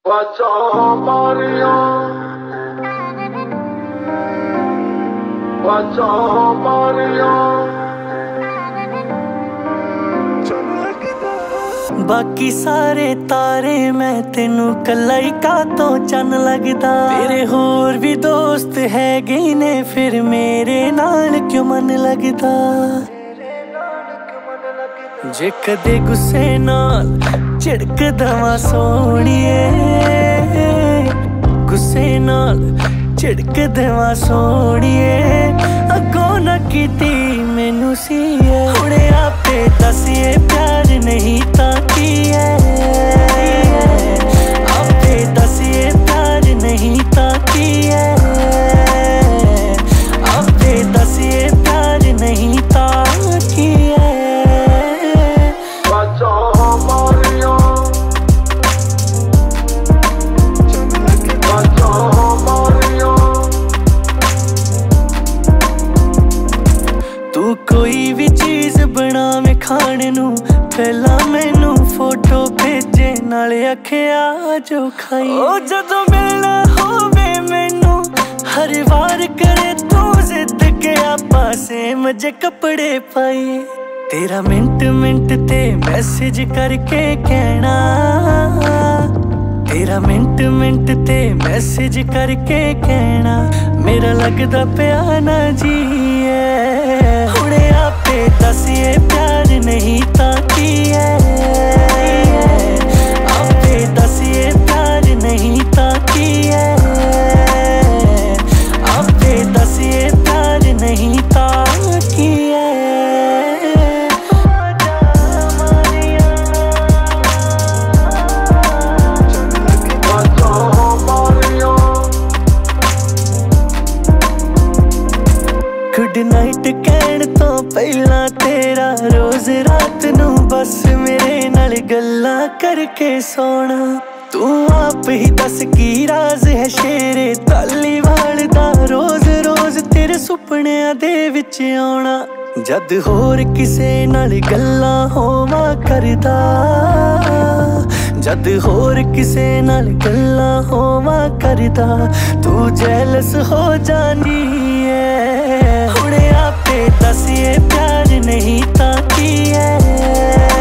बचा मारिया बचा मारिया बाकी सारे तारे मैं तेनू कला ही का तो चन लगदा। तेरे होर भी दोस्त है गए ने फिर मेरे नाल क्यों मन लगदा। जे कदे गुस्से नाल झिड़क दवा सोनिए, गुस्से नाल झिड़क दवा सोनिए, अगों ना कीती मैनू सीए। हुणे आपे दसिए प्यार नहीं तां की है, आपे दसिए प्यार नहीं तां की है, आपे दसिए प्यार नहीं तां की है। तू कोई भी चीज बनावे खाने नू पहला मैनू फोटो भेजे नाले आखिया जो खाई। ओ जदों मिलना होवे मैनू हर बार करे तू जिद के आपा सेम जे कपड़े पाई। तेरा मिंट मिंट ते मैसेज करके कहना, तेरा मिंट मिंट ते मैसेज करके कहना मेरा लगदा प्या ना जी है। हुणे आपे दसिए प्यार नहीं तां की है, आपे दसिए प्यार नहीं तां की है, आपे दसिए प्यार नहीं तां की है। गुड नाइट कहण तो पहला तेरा रोज रात नू बस मेरे नाल गल्लां करके सोना। तू आप ही दस की राज है शेरे धालीवाल दा, रोज रोज तेरे सुपनियां दे विच आउणा। जद होर किसे नाल गल्लां होवा करदा, जद होर किसे नाल गल्लां होवा करदा, तू जेलस हो जानी है। हुणे आपे दसिए प्यार नहीं तां की है।